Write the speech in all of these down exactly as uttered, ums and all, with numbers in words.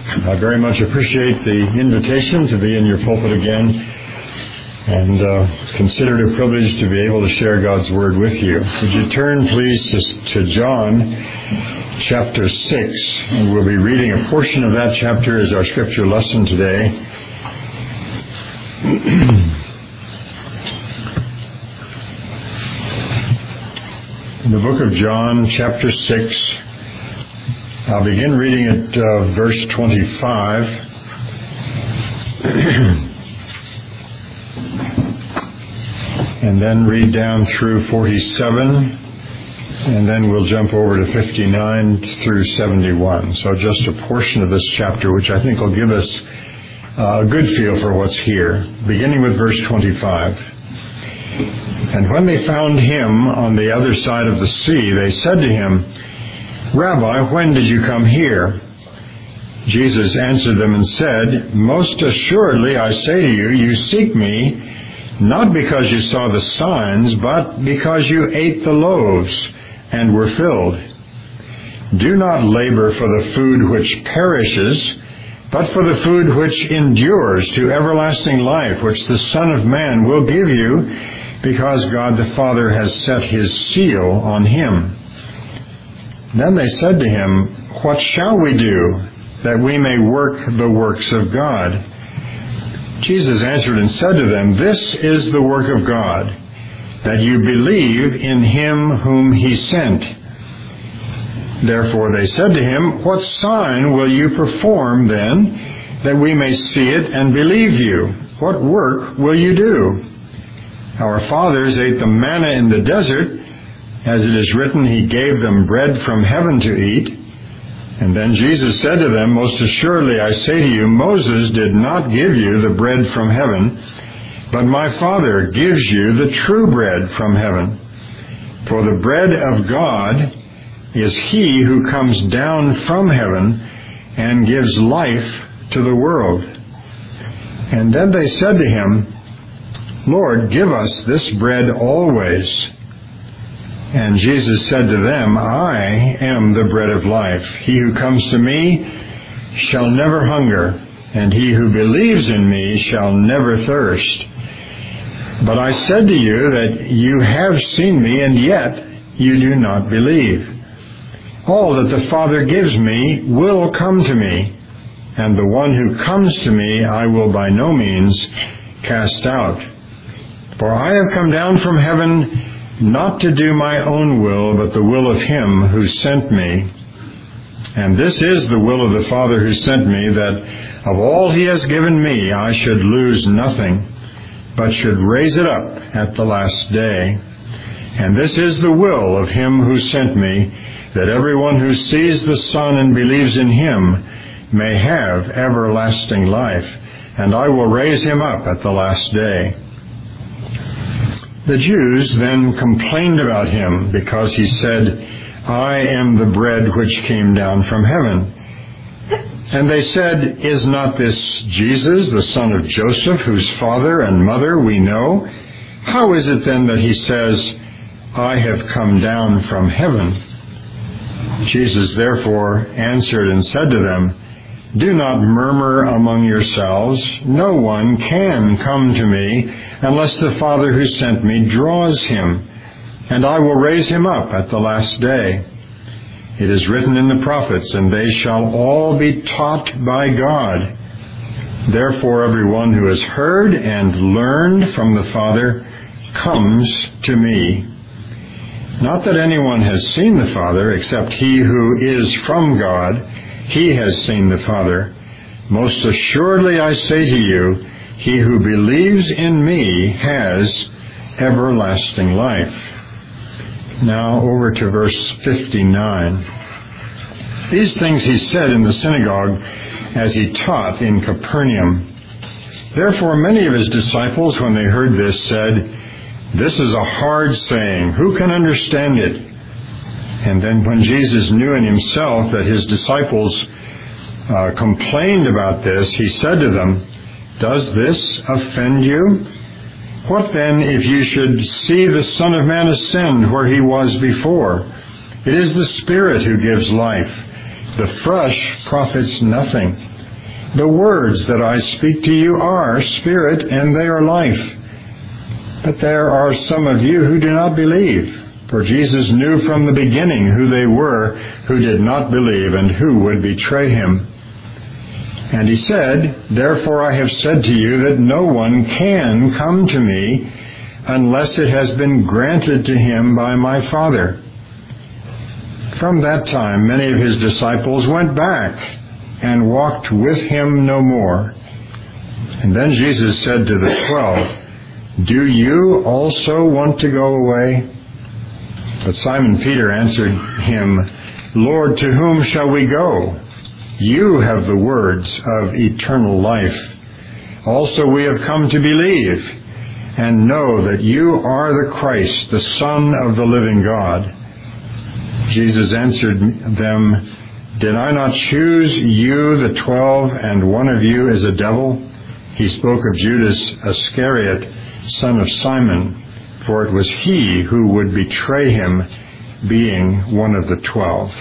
I very much appreciate the invitation to be in your pulpit again, and uh, consider it a privilege to be able to share God's Word with you. Would you turn, please, to, to John chapter six, and we'll be reading a portion of that chapter as our scripture lesson today. In the book of John, chapter six, I'll begin reading at uh, verse twenty-five. And then read down through forty-seven. And then we'll jump over to fifty-nine through seventy-one. So just a portion of this chapter, which I think will give us uh, a good feel for what's here. Beginning with verse twenty-five. And when they found him on the other side of the sea, they said to him, Rabbi, when did you come here? Jesus answered them and said, Most assuredly I say to you, you seek me, not because you saw the signs, but because you ate the loaves and were filled. Do not labor for the food which perishes, but for the food which endures to everlasting life, which the Son of Man will give you, because God the Father has set his seal on him. Then they said to him, What shall we do that we may work the works of God? Jesus answered and said to them, This is the work of God, that you believe in him whom he sent. Therefore they said to him, What sign will you perform then, that we may see it and believe you? What work will you do? Our fathers ate the manna in the desert. As it is written, he gave them bread from heaven to eat. And then Jesus said to them, Most assuredly I say to you, Moses did not give you the bread from heaven, but my Father gives you the true bread from heaven. For the bread of God is he who comes down from heaven and gives life to the world. And then they said to him, Lord, give us this bread always. And Jesus said to them, I am the bread of life. He who comes to me shall never hunger, and he who believes in me shall never thirst. But I said to you that you have seen me, and yet you do not believe. All that the Father gives me will come to me, and the one who comes to me I will by no means cast out. For I have come down from heaven not to do my own will, but the will of him who sent me. And this is the will of the Father who sent me, that of all he has given me I should lose nothing, but should raise it up at the last day. And this is the will of him who sent me, that everyone who sees the Son and believes in him may have everlasting life, and I will raise him up at the last day. The Jews then complained about him because he said, I am the bread which came down from heaven. And they said, Is not this Jesus, the son of Joseph, whose father and mother we know? How is it then that he says, I have come down from heaven? Jesus therefore answered and said to them, Do not murmur among yourselves. No one can come to me unless the Father who sent me draws him, and I will raise him up at the last day. It is written in the prophets, and they shall all be taught by God. Therefore everyone who has heard and learned from the Father comes to me. Not that anyone has seen the Father except he who is from God. He has seen the Father. Most assuredly I say to you, he who believes in me has everlasting life. Now over to verse fifty-nine. These things he said in the synagogue as he taught in Capernaum. Therefore many of his disciples, when they heard this, said, This is a hard saying. Who can understand it? And then when Jesus knew in himself that his disciples uh, complained about this, he said to them, Does this offend you? What then if you should see the Son of Man ascend where he was before? It is the Spirit who gives life. The flesh profits nothing. The words that I speak to you are spirit and they are life. But there are some of you who do not believe. For Jesus knew from the beginning who they were who did not believe and who would betray him. And he said, Therefore I have said to you that no one can come to me unless it has been granted to him by my Father. From that time many of his disciples went back and walked with him no more. And then Jesus said to the twelve, Do you also want to go away? But Simon Peter answered him, Lord, to whom shall we go? You have the words of eternal life. Also we have come to believe and know that you are the Christ, the Son of the living God. Jesus answered them, Did I not choose you, the twelve, and one of you is a devil? He spoke of Judas Iscariot, son of Simon, for it was he who would betray him, being one of the twelve.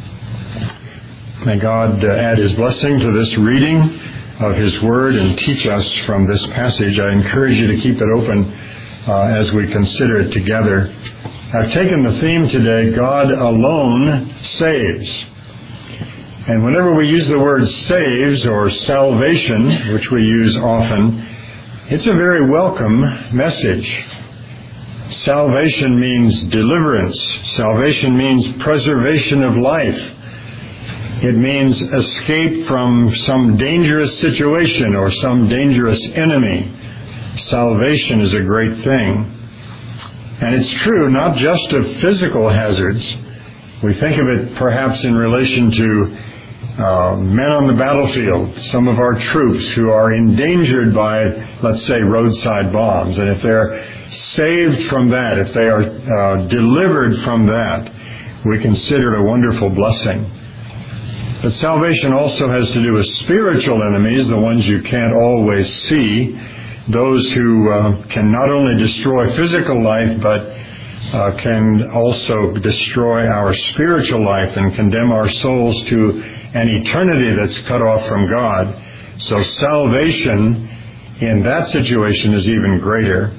May God add his blessing to this reading of his word and teach us from this passage. I encourage you to keep it open uh, as we consider it together. I've taken the theme today, God alone saves. And whenever we use the word saves or salvation, which we use often, it's a very welcome message. Salvation means deliverance. Salvation means preservation of life. It means escape from some dangerous situation or some dangerous enemy. Salvation is a great thing. And it's true not just of physical hazards. We think of it perhaps in relation to uh, men on the battlefield, some of our troops who are endangered by, let's say, roadside bombs. And if they're saved from that, if they are uh, delivered from that, we consider it a wonderful blessing. But salvation also has to do with spiritual enemies, the ones you can't always see, those who uh, can not only destroy physical life, but uh, can also destroy our spiritual life and condemn our souls to an eternity that's cut off from God. So salvation in that situation is even greater.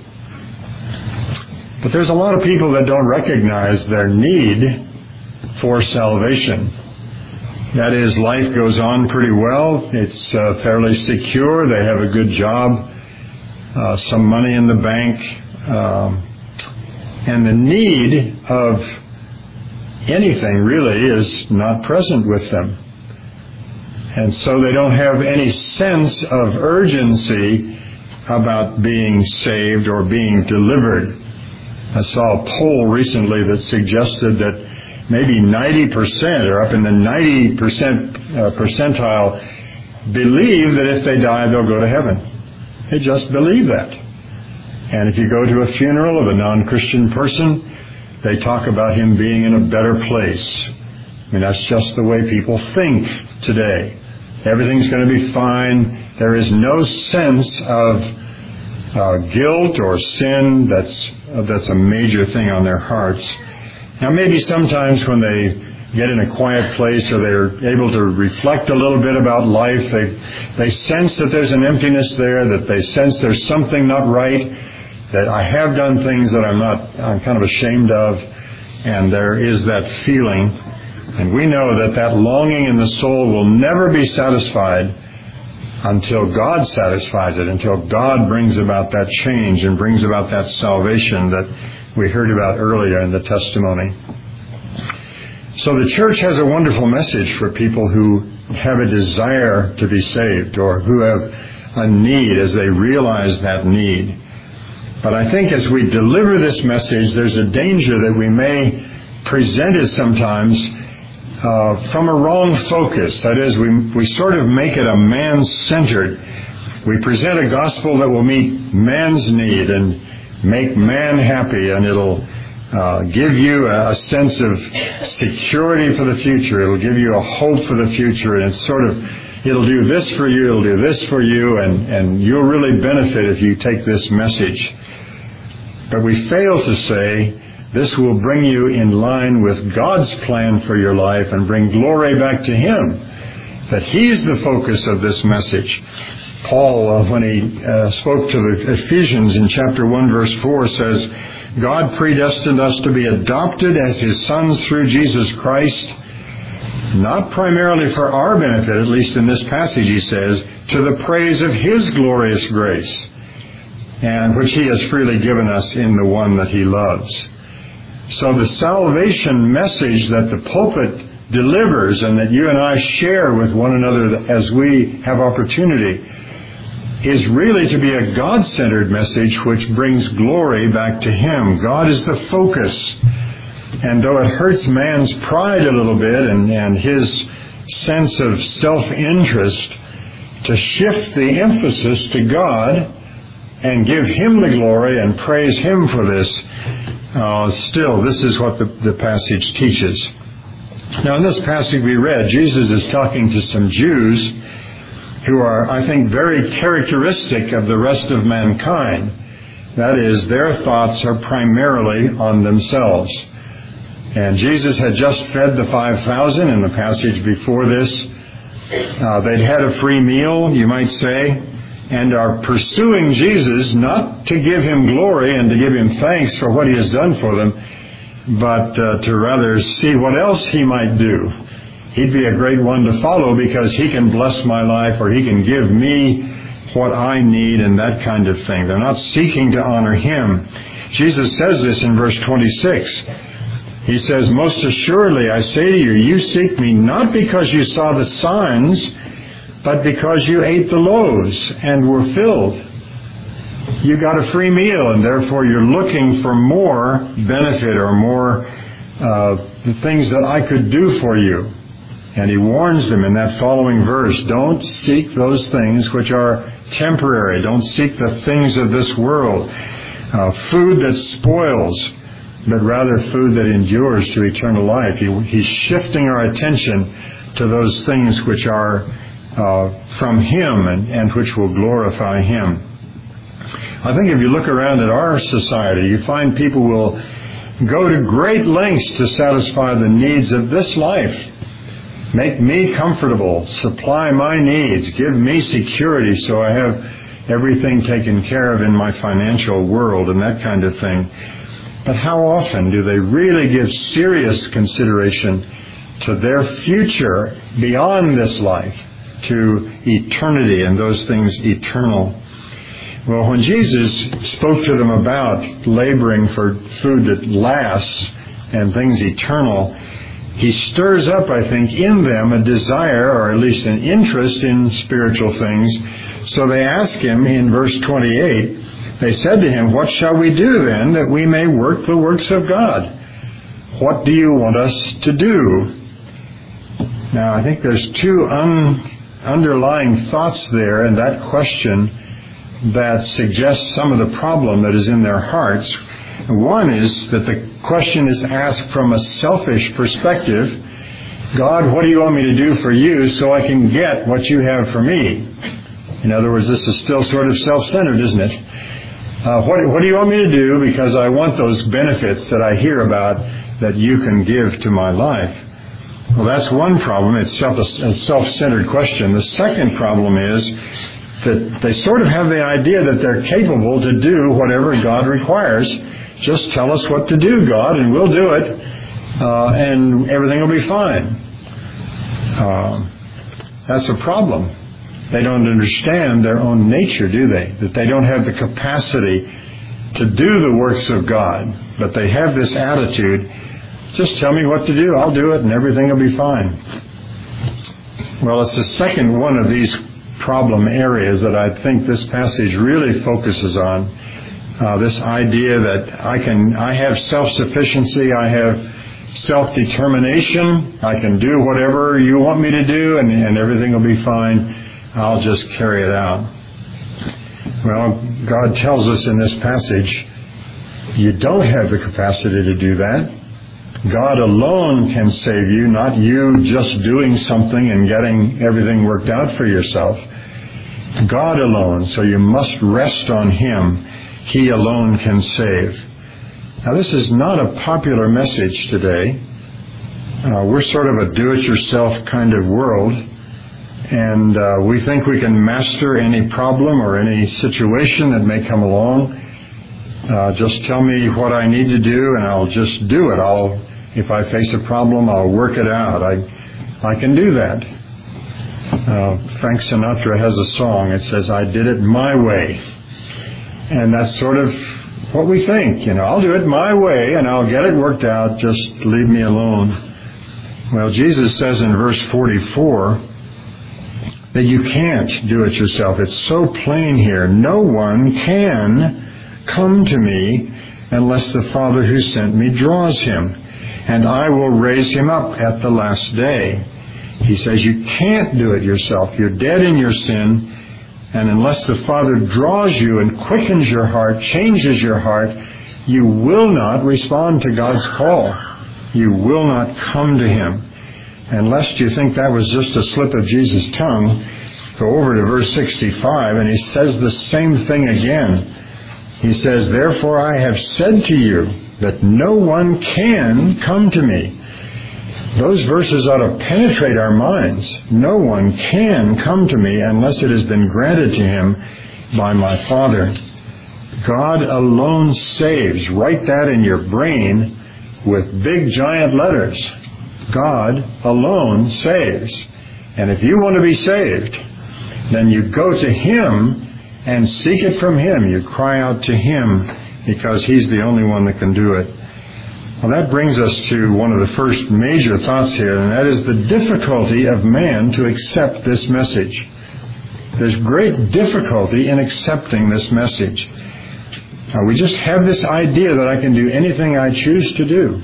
But there's a lot of people that don't recognize their need for salvation. That is, life goes on pretty well. It's uh, fairly secure. They have a good job, uh, some money in the bank. Um, and the need of anything really is not present with them. And so they don't have any sense of urgency about being saved or being delivered. I saw a poll recently that suggested that maybe ninety percent or up in the ninety percent uh, percentile believe that if they die, they'll go to heaven. They just believe that. And if you go to a funeral of a non-Christian person, they talk about him being in a better place. I mean, that's just the way people think today. Everything's going to be fine. There is no sense of uh, guilt or sin. That's uh, that's a major thing on their hearts. Now, maybe sometimes when they get in a quiet place or they're able to reflect a little bit about life, they they sense that there's an emptiness there, that they sense there's something not right, that I have done things that I'm not, I'm kind of ashamed of, and there is that feeling. And we know that that longing in the soul will never be satisfied until God satisfies it, until God brings about that change and brings about that salvation that we heard about earlier in the testimony. So the church has a wonderful message for people who have a desire to be saved or who have a need as they realize that need. But I think as we deliver this message, there's a danger that we may present it sometimes uh, from a wrong focus. That is, we, we sort of make it a man-centered. We present a gospel that will meet man's need and make man happy, and it'll uh, give you a, a sense of security for the future. It'll give you a hope for the future, and it's sort of, it'll do this for you, it'll do this for you, and, and you'll really benefit if you take this message. But we fail to say this will bring you in line with God's plan for your life and bring glory back to Him. that He's the focus of this message. Paul, uh, when he uh, spoke to the Ephesians in chapter one, verse four, says, God predestined us to be adopted as His sons through Jesus Christ, not primarily for our benefit, at least in this passage he says, to the praise of His glorious grace, and which He has freely given us in the one that He loves. So the salvation message that the pulpit delivers and that you and I share with one another as we have opportunity is really to be a God-centered message which brings glory back to Him. God is the focus. And though it hurts man's pride a little bit and, and his sense of self-interest, to shift the emphasis to God and give Him the glory and praise Him for this, uh, still, this is what the, the passage teaches. Now, in this passage we read, Jesus is talking to some Jews who are, I think, very characteristic of the rest of mankind. That is, their thoughts are primarily on themselves. And Jesus had just fed the five thousand in the passage before this. Uh, they'd had a free meal, you might say, and are pursuing Jesus not to give Him glory and to give Him thanks for what He has done for them, but uh, to rather see what else He might do. He'd be a great one to follow because He can bless my life or He can give me what I need and that kind of thing. They're not seeking to honor Him. Jesus says this in verse twenty-six. He says, most assuredly I say to you, you seek me not because you saw the signs, but because you ate the loaves and were filled. You got a free meal, and therefore you're looking for more benefit or more uh, things that I could do for you. And He warns them in that following verse, don't seek those things which are temporary. Don't seek the things of this world, uh, food that spoils, but rather food that endures to eternal life. He, he's shifting our attention to those things which are uh, from Him and, and which will glorify Him. I think if you look around at our society, you find people will go to great lengths to satisfy the needs of this life. Make me comfortable, supply my needs, give me security so I have everything taken care of in my financial world and that kind of thing. But how often do they really give serious consideration to their future beyond this life, to eternity and those things eternal? Well, when Jesus spoke to them about laboring for food that lasts and things eternal, He stirs up, I think, in them a desire, or at least an interest in spiritual things. So they ask Him in verse twenty-eight, they said to Him, what shall we do then that we may work the works of God? What do you want us to do? Now, I think there's two un- underlying thoughts there in that question that suggest some of the problem that is in their hearts. One is that the question is asked from a selfish perspective. God, what do you want me to do for you so I can get what you have for me? In other words, this is still sort of self-centered, isn't it? Uh, what, what do you want me to do because I want those benefits that I hear about that you can give to my life? Well, that's one problem. It's self, a self-centered question. The second problem is that they sort of have the idea that they're capable to do whatever God requires. Just tell us what to do, God, and we'll do it, uh, and everything will be fine. Uh, that's a problem. They don't understand their own nature, do they? That they don't have the capacity to do the works of God, but they have this attitude, just tell me what to do, I'll do it, and everything will be fine. Well, it's the second one of these problem areas that I think this passage really focuses on. Uh, this idea that I can, I have self-sufficiency, I have self-determination, I can do whatever you want me to do, and, and everything will be fine. I'll just carry it out. Well, God tells us in this passage, you don't have the capacity to do that. God alone can save you, not you just doing something and getting everything worked out for yourself. God alone, so you must rest on Him. He alone can save. Now, this is not a popular message today. Uh, we're sort of a do-it-yourself kind of world. And uh, we think we can master any problem or any situation that may come along. Uh, just tell me what I need to do, and I'll just do it. I'll, if I face a problem, I'll work it out. I, I can do that. Uh, Frank Sinatra has a song. It says, "I did it my way," and that's sort of what we think. You know, I'll do it my way, and I'll get it worked out. Just leave me alone. Well, Jesus says in verse forty-four that you can't do it yourself. It's so plain here. No one can come to me unless the Father who sent me draws him, and I will raise him up at the last day. He says you can't do it yourself. You're dead in your sin, and unless the Father draws you and quickens your heart, changes your heart, you will not respond to God's call. You will not come to him. And lest you think that was just a slip of Jesus' tongue, go over to verse sixty-five, and he says the same thing again. He says, "Therefore I have said to you that no one can come to me." Those verses ought to penetrate our minds. No one can come to me unless it has been granted to him by my Father. God alone saves. Write that in your brain with big giant letters. God alone saves. And if you want to be saved, then you go to him and seek it from him. You cry out to him because he's the only one that can do it. Well, that brings us to one of the first major thoughts here, and that is the difficulty of man to accept this message. There's great difficulty in accepting this message. Uh, we just have this idea that I can do anything I choose to do.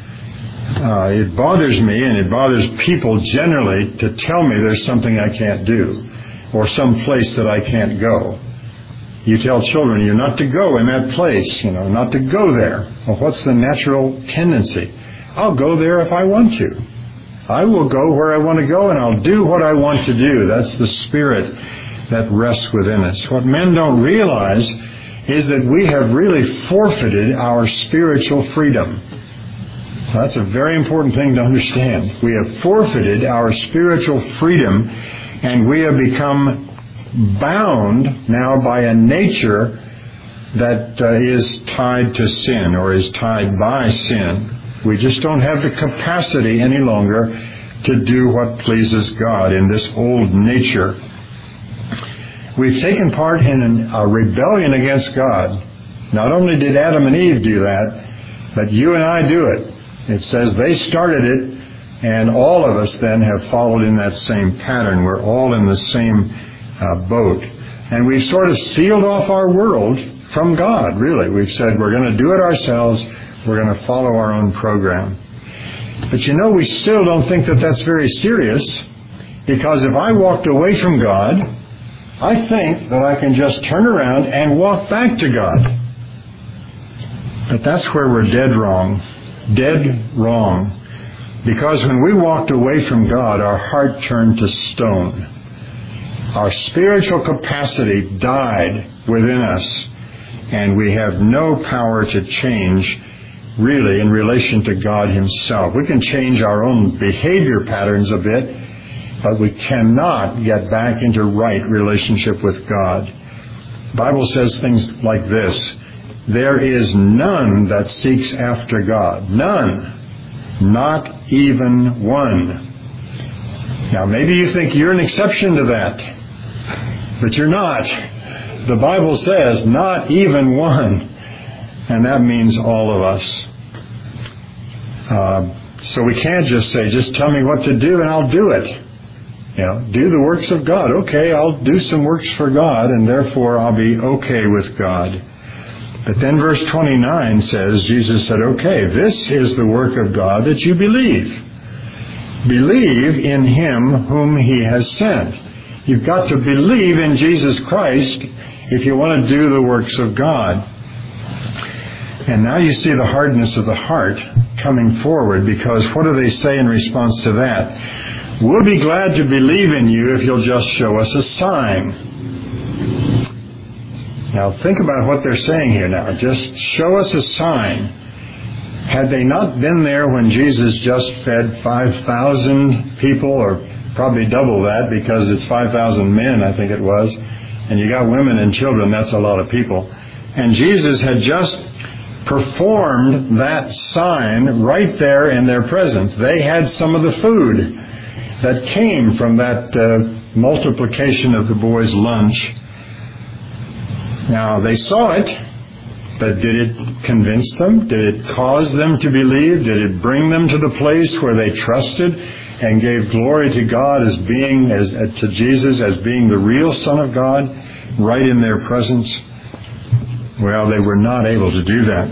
Uh, it bothers me, and it bothers people generally, to tell me there's something I can't do or some place that I can't go. You tell children you're not to go in that place, you know, not to go there. Well, what's the natural tendency? I'll go there if I want to. I will go where I want to go, and I'll do what I want to do. That's the spirit that rests within us. What men don't realize is that we have really forfeited our spiritual freedom. That's a very important thing to understand. We have forfeited our spiritual freedom, and we have become bound now by a nature that uh, is tied to sin or is tied by sin. We just don't have the capacity any longer to do what pleases God in this old nature. We've taken part in an, a rebellion against God. Not only did Adam and Eve do that, but you and I do it. It says they started it, and all of us then have followed in that same pattern. We're all in the same uh, boat. And we've sort of sealed off our world from God, really. We've said we're going to do it ourselves. We're going to follow our own program. But you know, we still don't think that that's very serious, because if I walked away from God, I think that I can just turn around and walk back to God. But that's where we're dead wrong. Dead wrong. Because when we walked away from God, our heart turned to stone. Our spiritual capacity died within us, and we have no power to change, really, in relation to God himself. We can change our own behavior patterns a bit, but we cannot get back into right relationship with God. The Bible says things like this: there is none that seeks after God. None. Not even one. Now, maybe you think you're an exception to that, but you're not. The Bible says not even one, and that means all of us. Uh, so we can't just say, just tell me what to do and I'll do it. You know, do the works of God. Okay, I'll do some works for God, and therefore I'll be okay with God. But then verse twenty-nine says, Jesus said, okay, this is the work of God, that you believe. Believe in him whom he has sent. You've got to believe in Jesus Christ if you want to do the works of God. And now you see the hardness of the heart coming forward, because what do they say in response to that? We'll be glad to believe in you if you'll just show us a sign. Now think about what they're saying here now. Just show us a sign. Had they not been there when Jesus just fed five thousand people, or probably double that because it's five thousand men, I think it was, and you got women and children, that's a lot of people. And Jesus had just performed that sign right there in their presence. They had some of the food that came from that uh, multiplication of the boys' lunch. Now, they saw it, but did it convince them? Did it cause them to believe? Did it bring them to the place where they trusted and gave glory to God as being, as to Jesus as being the real Son of God right in their presence? Well, they were not able to do that.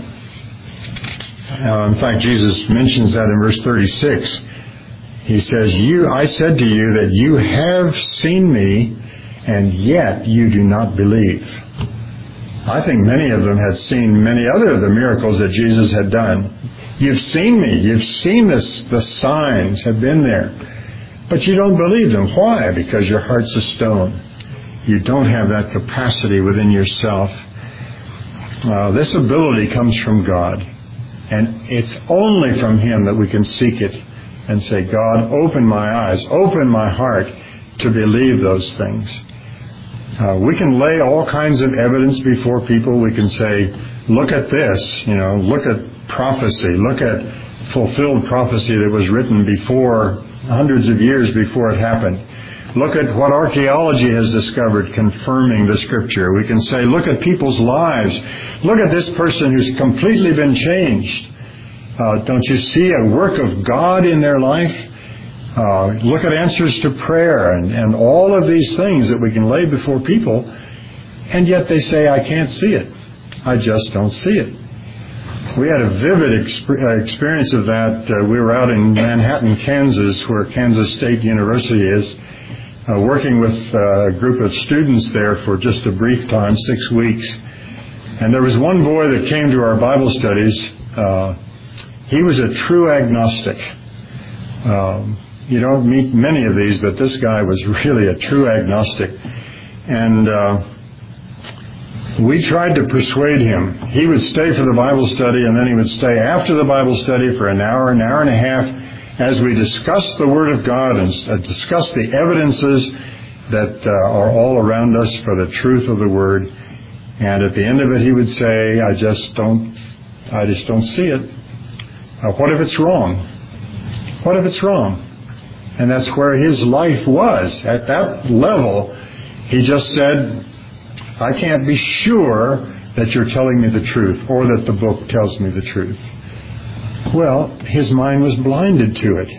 Uh, in fact, Jesus mentions that in verse thirty-six. He says, "You, I said to you that you have seen me, and yet you do not believe." I think many of them had seen many other of the miracles that Jesus had done. You've seen me. You've seen this. The signs have been there. But you don't believe them. Why? Because your heart's a stone. You don't have that capacity within yourself. Uh, this ability comes from God. And it's only from Him that we can seek it and say, God, open my eyes, open my heart to believe those things. Uh, we can lay all kinds of evidence before people. We can say, look at this, you know, look at prophecy, look at fulfilled prophecy that was written before, hundreds of years before it happened. Look at what archaeology has discovered confirming the Scripture. We can say, look at people's lives. Look at this person who's completely been changed. Uh, don't you see a work of God in their life? Uh, look at answers to prayer and, and all of these things that we can lay before people, and yet they say, I can't see it. I just don't see it. We had a vivid exp- experience of that. Uh, we were out in Manhattan, Kansas, where Kansas State University is, uh, working with uh, a group of students there for just a brief time, six weeks. And there was one boy that came to our Bible studies. Uh, he was a true agnostic. Um, You don't meet many of these, but this guy was really a true agnostic. And uh, we tried to persuade him. He would stay for the Bible study, and then he would stay after the Bible study for an hour, an hour and a half, as we discussed the Word of God and uh, discussed the evidences that uh, are all around us for the truth of the Word. And at the end of it, he would say, I just don't, I just don't see it. Uh, what if it's wrong? What if it's wrong? And that's where his life was. At that level, he just said, I can't be sure that you're telling me the truth or that the book tells me the truth. Well, his mind was blinded to it.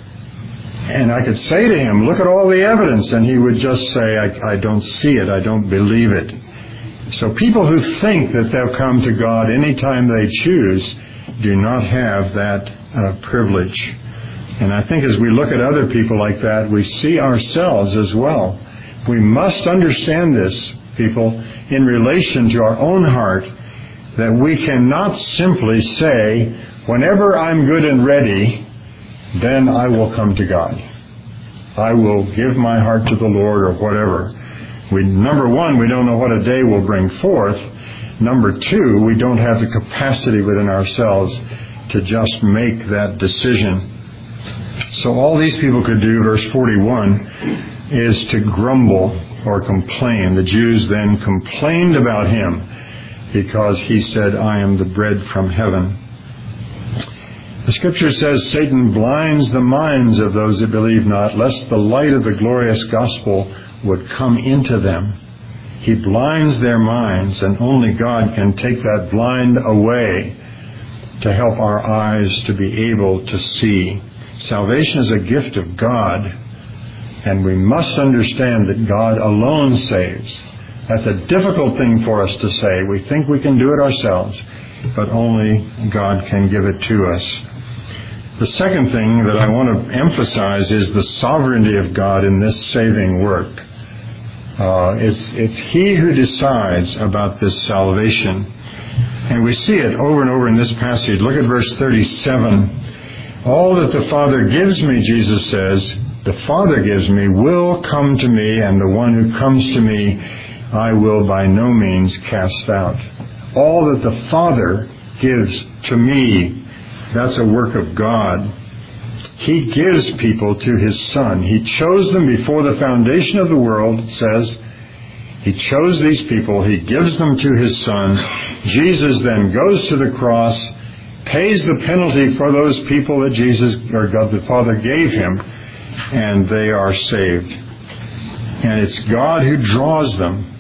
And I could say to him, look at all the evidence, and he would just say, I, I don't see it, I don't believe it. So people who think that they'll come to God anytime they choose do not have that uh, privilege. And I think as we look at other people like that, we see ourselves as well. We must understand this, people, in relation to our own heart, that we cannot simply say, whenever I'm good and ready, then I will come to God. I will give my heart to the Lord or whatever. We, number one, we don't know what a day will bring forth. Number two, we don't have the capacity within ourselves to just make that decision. So all these people could do, verse forty-one, is to grumble or complain. The Jews then complained about him because he said, I am the bread from heaven. The Scripture says Satan blinds the minds of those that believe not, lest the light of the glorious gospel would come into them. He blinds their minds, and only God can take that blind away to help our eyes to be able to see. Salvation is a gift of God, and we must understand that God alone saves. That's a difficult thing for us to say. We think we can do it ourselves, but only God can give it to us. The second thing that I want to emphasize is the sovereignty of God in this saving work. Uh, it's, it's He who decides about this salvation. And we see it over and over in this passage. Look at verse thirty-seven. All that the Father gives me, Jesus says, the Father gives me will come to me, and the one who comes to me I will by no means cast out. All that the Father gives to me, that's a work of God. He gives people to His Son. He chose them before the foundation of the world, it says. He chose these people. He gives them to His Son. Jesus then goes to the cross, pays the penalty for those people that Jesus, or God the Father, gave Him, and they are saved. And it's God who draws them.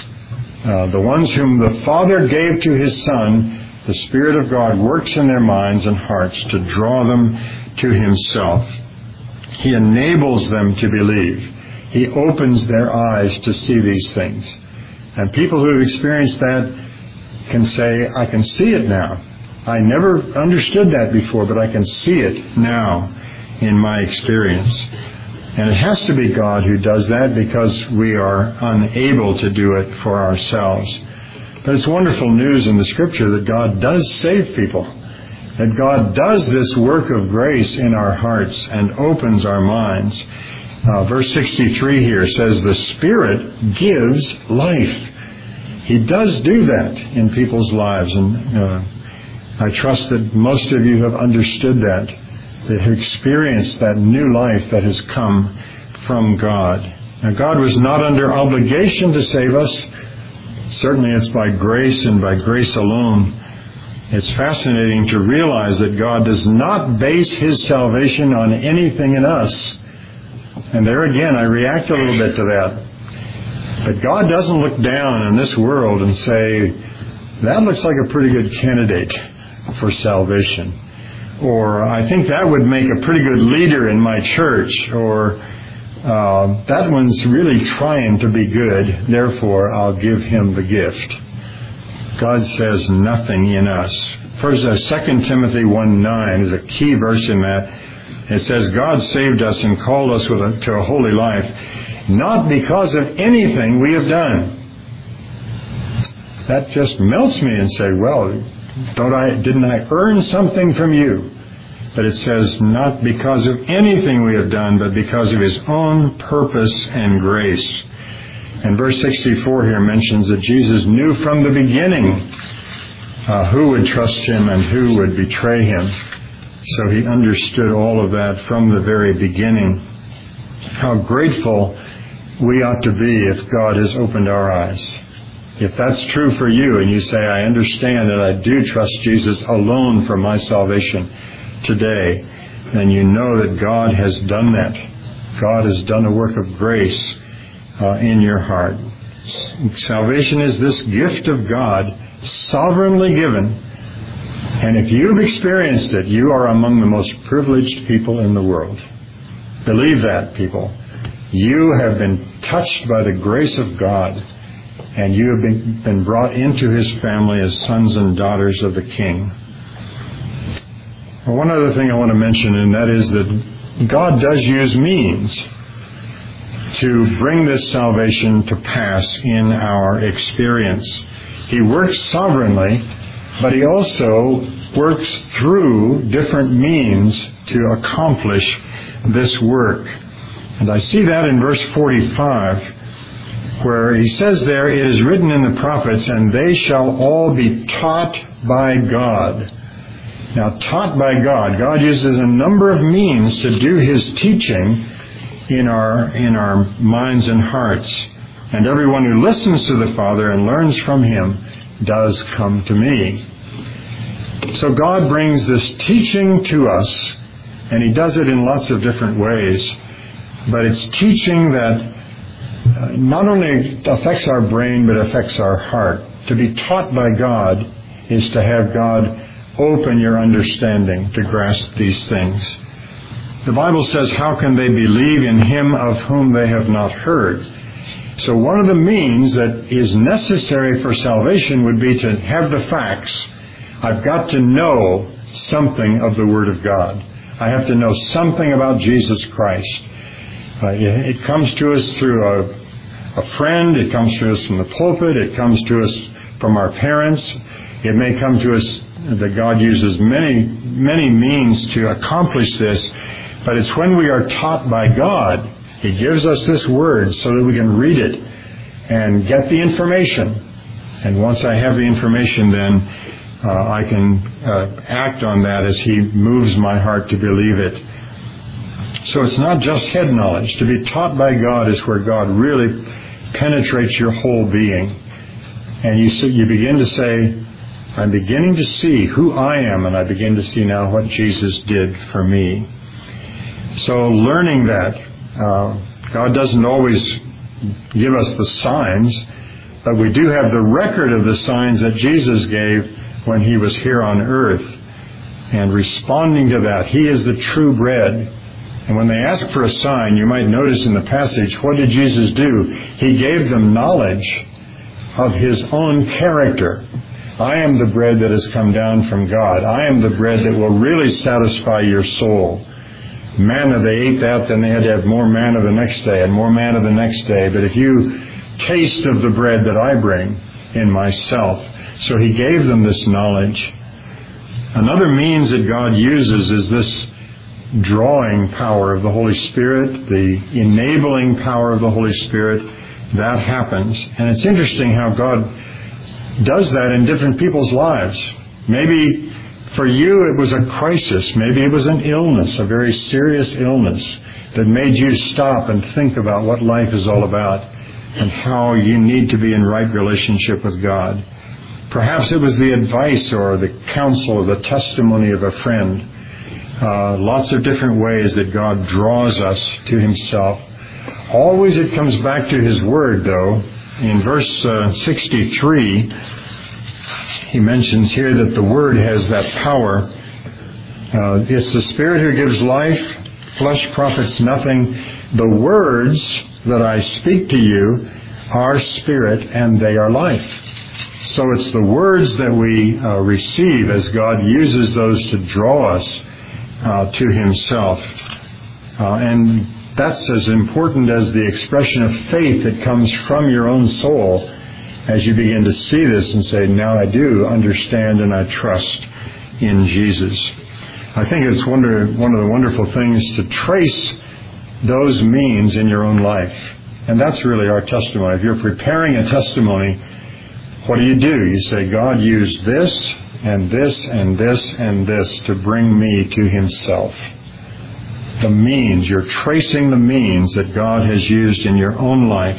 Uh, the ones whom the Father gave to His Son, the Spirit of God works in their minds and hearts to draw them to Himself. He enables them to believe. He opens their eyes to see these things. And people who have experienced that can say, I can see it now. I never understood that before, but I can see it now in my experience. And it has to be God who does that, because we are unable to do it for ourselves. But it's wonderful news in the Scripture that God does save people, that God does this work of grace in our hearts and opens our minds. Uh, verse sixty-three here says, the Spirit gives life. He does do that in people's lives, and uh, I trust that most of you have understood that, that have experienced that new life that has come from God. Now, God was not under obligation to save us. Certainly it's by grace and by grace alone. It's fascinating to realize that God does not base His salvation on anything in us. And there again, I react a little bit to that. But God doesn't look down in this world and say, that looks like a pretty good candidate for salvation. Or, I think that would make a pretty good leader in my church. Or, uh, that one's really trying to be good, therefore I'll give him the gift. God says nothing in us. First, uh, Second Timothy one nine is a key verse in that. It says, God saved us and called us with a, to a holy life, not because of anything we have done. That just melts me and say, well, don't I, didn't I earn something from you? But it says, not because of anything we have done, but because of His own purpose and grace. And verse sixty-four here mentions that Jesus knew from the beginning uh, who would trust Him and who would betray Him. So He understood all of that from the very beginning. How grateful we ought to be if God has opened our eyes. If that's true for you and you say, I understand that I do trust Jesus alone for my salvation today, then you know that God has done that. God has done a work of grace uh, in your heart. Salvation is this gift of God, sovereignly given. And if you've experienced it, you are among the most privileged people in the world. Believe that, people. You have been touched by the grace of God, and you have been, been brought into His family as sons and daughters of the King. Well, one other thing I want to mention, and that is that God does use means to bring this salvation to pass in our experience. He works sovereignly, but He also works through different means to accomplish this work. And I see that in verse forty-five, where He says there, it is written in the prophets, and they shall all be taught by God. Now, taught by God, God uses a number of means to do His teaching in our, in our minds and hearts. And everyone who listens to the Father and learns from Him does come to me. So God brings this teaching to us, and He does it in lots of different ways. But it's teaching that uh, not only affects our brain, but affects our heart. To be taught by God is to have God open your understanding to grasp these things. The Bible says, how can they believe in Him of whom they have not heard? So one of the means that is necessary for salvation would be to have the facts. I've got to know something of the Word of God. I have to know something about Jesus Christ. Uh, it, it comes to us through a, a friend. It comes to us from the pulpit. It comes to us from our parents. It may come to us that God uses many, many means to accomplish this. But it's when we are taught by God, He gives us this Word so that we can read it and get the information. And once I have the information, then uh, I can uh, act on that as He moves my heart to believe it. So it's not just head knowledge. To be taught by God is where God really penetrates your whole being. And you see, you begin to say, I'm beginning to see who I am, and I begin to see now what Jesus did for me. So learning that, uh, God doesn't always give us the signs, but we do have the record of the signs that Jesus gave when he was here on earth. And responding to that, he is the true bread. And when they ask for a sign, you might notice in the passage, what did Jesus do? He gave them knowledge of his own character. I am the bread that has come down from God. I am the bread that will really satisfy your soul. Manna, they ate that, then they had to have more manna the next day and more manna the next day. But if you taste of the bread that I bring in myself. So he gave them this knowledge. Another means that God uses is this drawing power of the Holy Spirit, the enabling power of the Holy Spirit. That happens. And it's interesting how God does that in different people's lives. Maybe for you it was a crisis. Maybe it was an illness, a very serious illness that made you stop and think about what life is all about and how you need to be in right relationship with God. Perhaps it was the advice or the counsel or the testimony of a friend. Uh, lots of different ways that God draws us to himself. Always it comes back to his word, though. In verse uh, sixty-three, he mentions here that the word has that power. Uh, it's the Spirit who gives life. Flesh profits nothing. The words that I speak to you are spirit and they are life. So it's the words that we uh, receive as God uses those to draw us uh, to himself. Uh, and that's as important as the expression of faith that comes from your own soul as you begin to see this and say, now I do understand and I trust in Jesus. I think it's one of, one of the wonderful things to trace those means in your own life. And that's really our testimony. If you're preparing a testimony, what do you do? You say, God used this and this and this and this to bring me to himself. The means, you're tracing the means that God has used in your own life.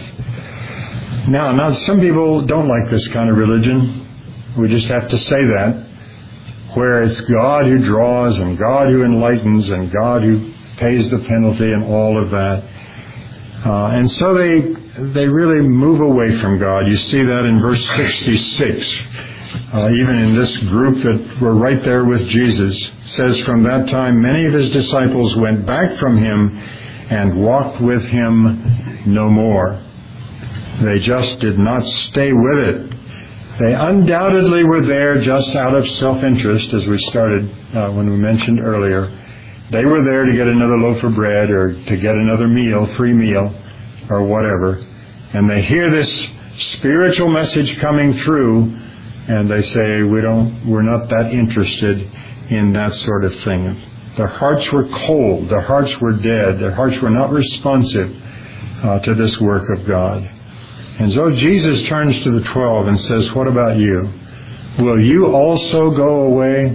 Now, now some people don't like this kind of religion. We just have to say that. Where it's God who draws and God who enlightens and God who pays the penalty and all of that. Uh, and so they they really move away from God. You see that in verse sixty-six. Uh, even in this group that were right there with Jesus, it says, from that time many of his disciples went back from him and walked with him no more. They just did not stay with it. They undoubtedly were there just out of self-interest, as we started uh, when we mentioned earlier. They were there to get another loaf of bread or to get another meal, free meal, or whatever. And they hear this spiritual message coming through, and they say, we don't, we're not that interested in that sort of thing. Their hearts were cold. Their hearts were dead. Their hearts were not responsive uh, to this work of God. And so Jesus turns to the twelve and says, what about you? Will you also go away?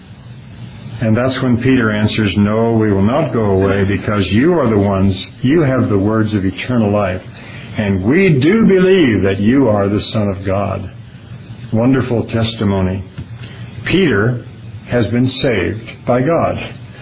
And that's when Peter answers, no, we will not go away, because you are the ones, you have the words of eternal life. And we do believe that you are the Son of God. Wonderful testimony. Peter has been saved by God.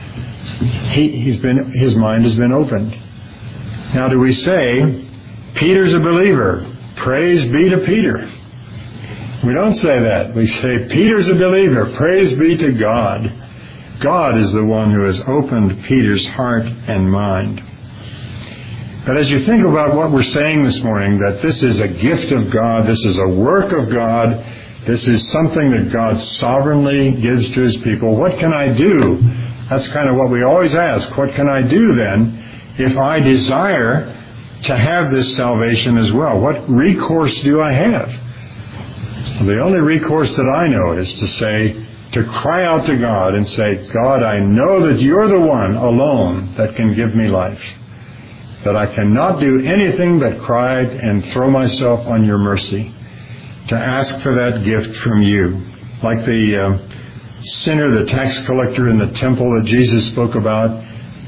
He, he's been, his mind has been opened. Now, do we say, Peter's a believer? Praise be to Peter. We don't say that. We say, Peter's a believer. Praise be to God. God is the one who has opened Peter's heart and mind. But as you think about what we're saying this morning, that this is a gift of God, this is a work of God, this is something that God sovereignly gives to his people, what can I do? That's kind of what we always ask. What can I do then if I desire to have this salvation as well? What recourse do I have? Well, the only recourse that I know is to say, to cry out to God and say, God, I know that you're the one alone that can give me life. That I cannot do anything but cry and throw myself on your mercy. To ask for that gift from you. Like the uh, sinner, the tax collector in the temple that Jesus spoke about.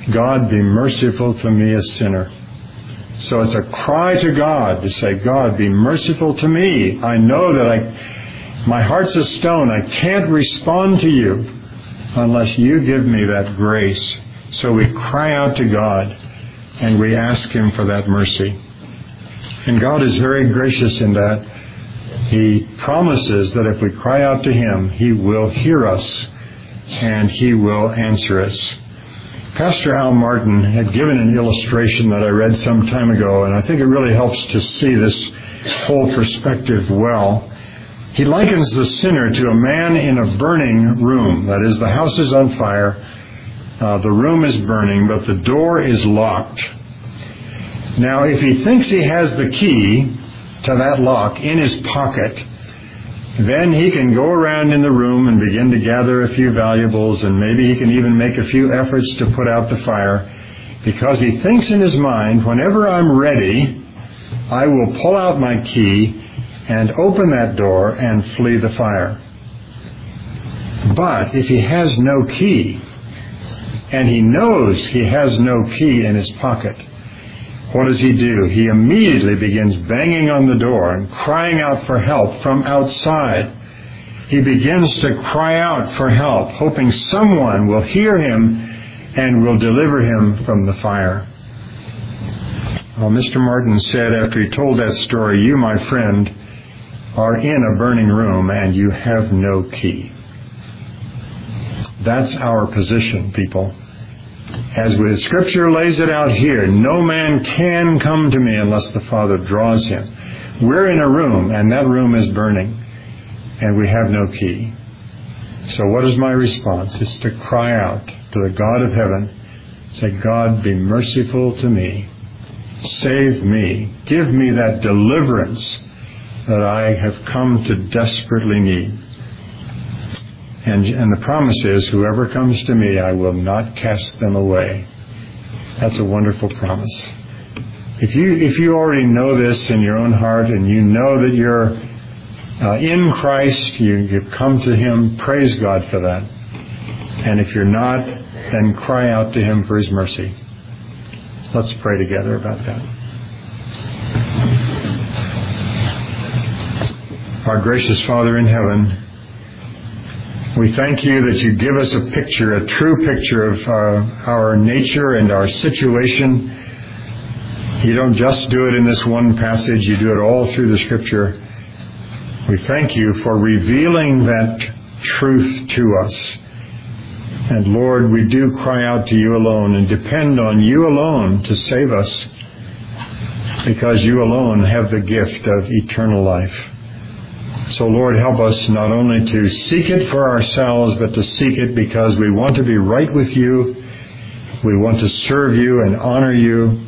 God, be merciful to me, a sinner. So it's a cry to God to say, God, be merciful to me. I know that I, my heart's a stone. I can't respond to you unless you give me that grace. So we cry out to God and we ask Him for that mercy. And God is very gracious in that. He promises that if we cry out to Him, He will hear us and He will answer us. Pastor Al Martin had given an illustration that I read some time ago, and I think it really helps to see this whole perspective well. He likens the sinner to a man in a burning room. That is, the house is on fire, uh, the room is burning, but the door is locked. Now, if he thinks he has the key to that lock in his pocket, then he can go around in the room and begin to gather a few valuables, and maybe he can even make a few efforts to put out the fire, because he thinks in his mind, whenever I'm ready, I will pull out my key and open that door and flee the fire. But if he has no key, and he knows he has no key in his pocket, what does he do? He immediately begins banging on the door and crying out for help from outside. He begins to cry out for help, hoping someone will hear him and will deliver him from the fire. Well, Mister Martin said after he told that story, you, my friend, are in a burning room and you have no key. That's our position, people. As the Scripture lays it out here, no man can come to me unless the Father draws him. We're in a room, and that room is burning, and we have no key. So what is my response? It's to cry out to the God of heaven, say, God, be merciful to me. Save me. Give me that deliverance that I have come to desperately need. And, and the promise is, whoever comes to me, I will not cast them away. That's a wonderful promise. If you if you already know this in your own heart, and you know that you're uh, in Christ, you, you've come to Him, praise God for that. And if you're not, then cry out to Him for His mercy. Let's pray together about that. Our gracious Father in heaven, we thank you that you give us a picture, a true picture of our, our nature and our situation. You don't just do it in this one passage, you do it all through the Scripture. We thank you for revealing that truth to us. And Lord, we do cry out to you alone and depend on you alone to save us, because you alone have the gift of eternal life. So, Lord, help us not only to seek it for ourselves, but to seek it because we want to be right with you. We want to serve you and honor you,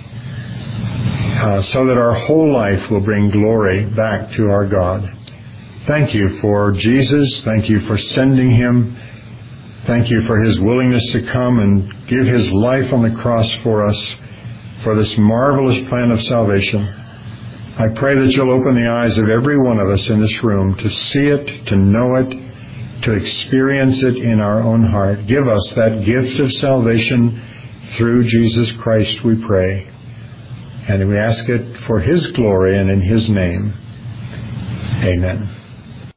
uh, so that our whole life will bring glory back to our God. Thank you for Jesus. Thank you for sending Him. Thank you for His willingness to come and give His life on the cross for us, for this marvelous plan of salvation. I pray that you'll open the eyes of every one of us in this room to see it, to know it, to experience it in our own heart. Give us that gift of salvation through Jesus Christ, we pray. And we ask it for His glory and in His name. Amen.